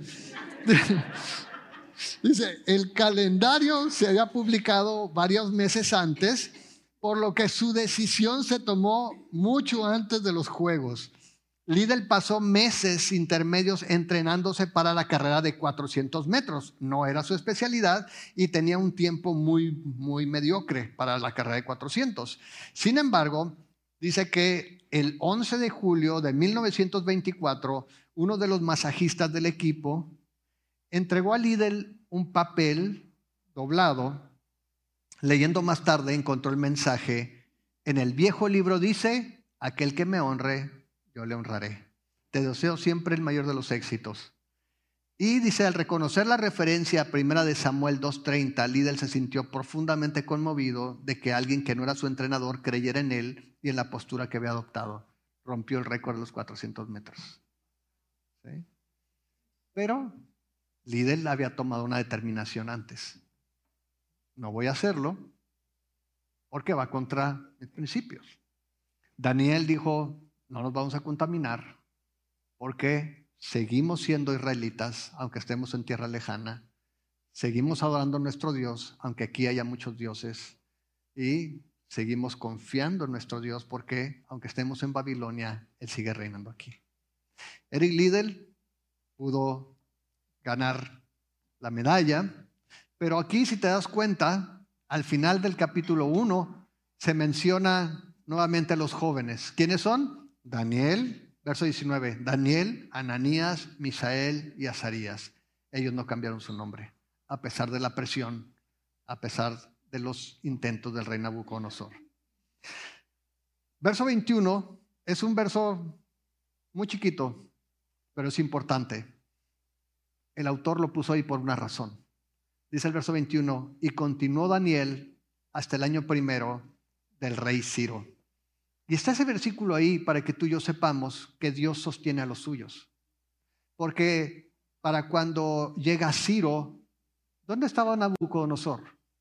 [SPEAKER 1] Dice, el calendario se había publicado varios meses antes, por lo que su decisión se tomó mucho antes de los Juegos. Liddell pasó meses intermedios entrenándose para la carrera de 400 metros. No era su especialidad y tenía un tiempo muy mediocre para la carrera de 400. Sin embargo, dice que el 11 de julio de 1924, uno de los masajistas del equipo entregó a Liddell un papel doblado. Leyendo más tarde encontró el mensaje: en el viejo libro dice, aquel que me honre, yo le honraré. Te deseo siempre el mayor de los éxitos. Y dice, al reconocer la referencia a 1 Samuel 2:30, Liddell se sintió profundamente conmovido de que alguien que no era su entrenador creyera en él y en la postura que había adoptado. Rompió el récord de los 400 metros. ¿Sí? Pero Liddell había tomado una determinación antes. No voy a hacerlo porque va contra mis principios. Daniel dijo, no nos vamos a contaminar porque seguimos siendo israelitas, aunque estemos en tierra lejana. Seguimos adorando a nuestro Dios, aunque aquí haya muchos dioses. Y seguimos confiando en nuestro Dios porque, aunque estemos en Babilonia, Él sigue reinando aquí. Eric Liddell pudo ganar la medalla, pero aquí, si te das cuenta, al final del capítulo 1 se menciona nuevamente a los jóvenes. ¿Quiénes son? Daniel, verso 19. Daniel, Ananías, Misael y Azarías. Ellos no cambiaron su nombre, a pesar de la presión, a pesar de los intentos del rey Nabucodonosor. Verso 21 es un verso muy chiquito, pero es importante. El autor lo puso ahí por una razón. Dice el verso 21, y continuó Daniel hasta el año primero del rey Ciro. Y está ese versículo ahí para que tú y yo sepamos que Dios sostiene a los suyos. Porque para cuando llega Ciro, ¿dónde estaba Nabucodonosor?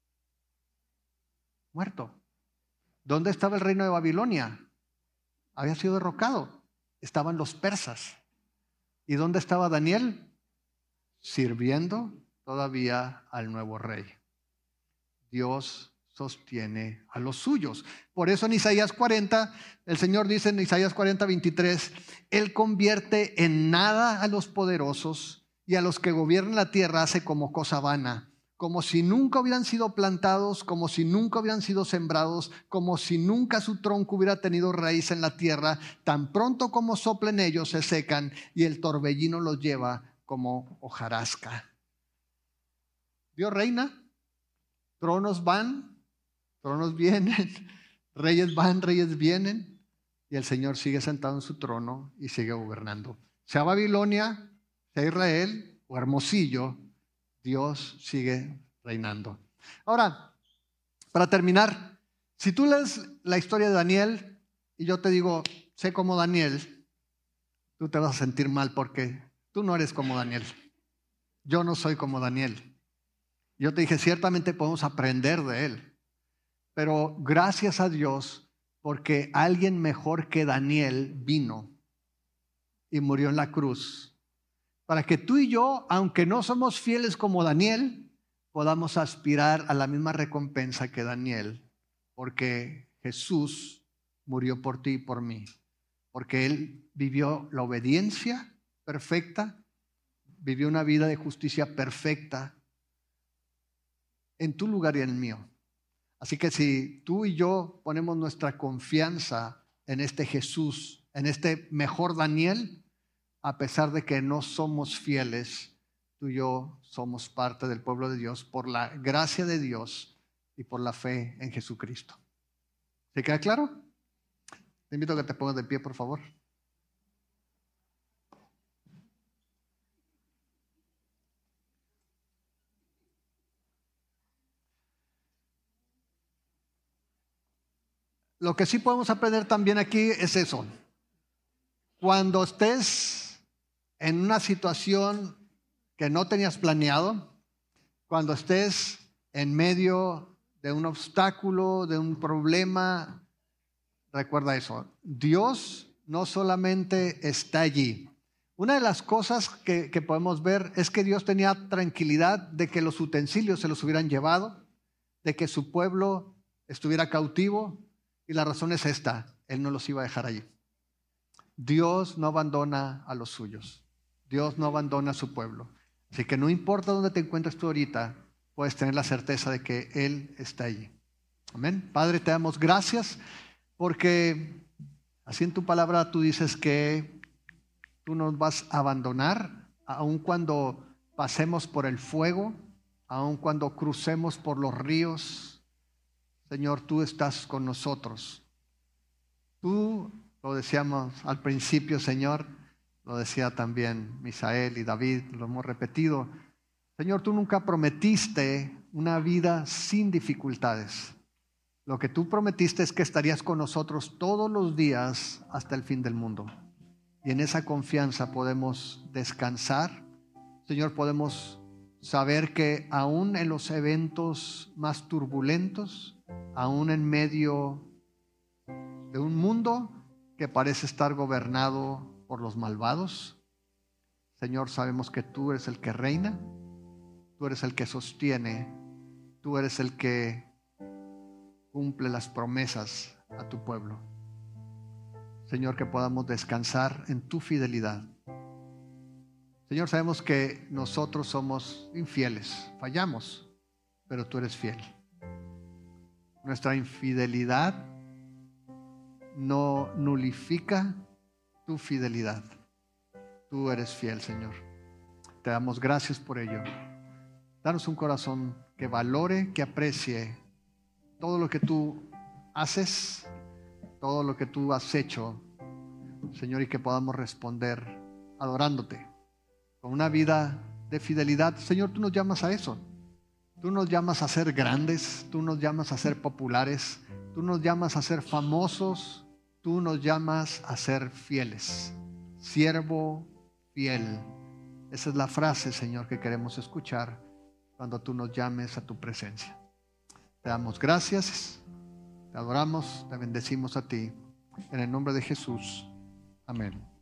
[SPEAKER 1] Muerto. ¿Dónde estaba el reino de Babilonia? Había sido derrocado. Estaban los persas. ¿Y dónde estaba Daniel? Sirviendo todavía al nuevo rey. Dios sostiene a los suyos. Por eso en Isaías 40, el Señor dice en Isaías 40, 23, Él convierte en nada a los poderosos y a los que gobiernan la tierra hace como cosa vana, como si nunca hubieran sido plantados, como si nunca hubieran sido sembrados, como si nunca su tronco hubiera tenido raíz en la tierra. Tan pronto como soplen ellos se secan y el torbellino los lleva como hojarasca. Dios reina, tronos van, tronos vienen, reyes van, reyes vienen, y el Señor sigue sentado en su trono y sigue gobernando. Sea Babilonia, sea Israel o Hermosillo, Dios sigue reinando. Ahora, para terminar, si tú lees la historia de Daniel y yo te digo, sé como Daniel, tú te vas a sentir mal porque tú no eres como Daniel. Yo no soy como Daniel. Yo te dije, ciertamente podemos aprender de él, pero gracias a Dios porque alguien mejor que Daniel vino y murió en la cruz, para que tú y yo, aunque no somos fieles como Daniel, podamos aspirar a la misma recompensa que Daniel, porque Jesús murió por ti y por mí, porque Él vivió la obediencia perfecta, vivió una vida de justicia perfecta, en tu lugar y en el mío. Así que si tú y yo ponemos nuestra confianza en este Jesús, en este mejor Daniel, a pesar de que no somos fieles, tú y yo somos parte del pueblo de Dios por la gracia de Dios y por la fe en Jesucristo. ¿Se queda claro? Te invito a que te pongas de pie, por favor. Lo que sí podemos aprender también aquí es eso. Cuando estés en una situación que no tenías planeado, cuando estés en medio de un obstáculo, de un problema, recuerda eso. Dios no solamente está allí. Una de las cosas que podemos ver es que Dios tenía tranquilidad de que los utensilios se los hubieran llevado, de que su pueblo estuviera cautivo. Y la razón es esta, Él no los iba a dejar allí. Dios no abandona a los suyos. Dios no abandona a su pueblo. Así que no importa dónde te encuentres tú ahorita, puedes tener la certeza de que Él está allí. Amén. Padre, te damos gracias porque así en tu palabra tú dices que tú nos vas a abandonar, aun cuando pasemos por el fuego, aun cuando crucemos por los ríos. Señor, tú estás con nosotros. Tú, lo decíamos al principio, Señor, lo decía también Misael y David, lo hemos repetido. Señor, tú nunca prometiste una vida sin dificultades. Lo que tú prometiste es que estarías con nosotros todos los días hasta el fin del mundo. Y en esa confianza podemos descansar. Señor, podemos saber que aún en los eventos más turbulentos, aún en medio de un mundo que parece estar gobernado por los malvados, Señor, sabemos que tú eres el que reina, tú eres el que sostiene, tú eres el que cumple las promesas a tu pueblo. Señor, que podamos descansar en tu fidelidad. Señor, sabemos que nosotros somos infieles, fallamos, pero tú eres fiel. Nuestra infidelidad no nulifica tu fidelidad. Tú eres fiel, Señor. Te damos gracias por ello. Danos un corazón que valore, que aprecie todo lo que tú haces, todo lo que tú has hecho, Señor, y que podamos responder adorándote con una vida de fidelidad. Señor, tú nos llamas a eso. Tú nos llamas a ser grandes, tú nos llamas a ser populares, tú nos llamas a ser famosos, tú nos llamas a ser fieles. Siervo fiel. Esa es la frase, Señor, que queremos escuchar cuando tú nos llames a tu presencia. Te damos gracias, te adoramos, te bendecimos a ti. En el nombre de Jesús. Amén.